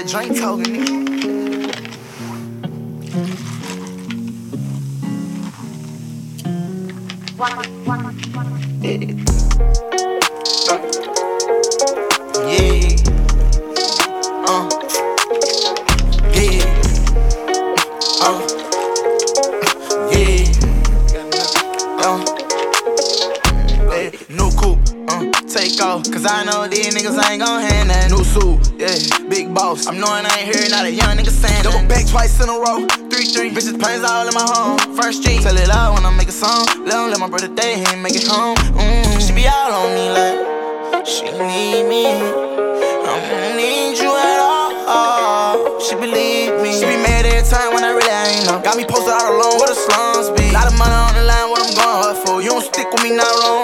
that drink talking. New coupe, take off, cause I know these niggas ain't gon' hand that. New suit, yeah, big boss. I'm knowing I ain't hearing not a young nigga saying that. Double back twice in a row, 3-3. Bitches planes all in my home. First street, tell it out when I make a song. Let my brother day, he ain't make it home. She be all on me like she need me. I don't need you at all. She believe me. She be mad every time when I really ain't know. Got me posted out alone where the slums be. Lot of money on the line, what I'm going hard for. You don't stick with me, not wrong.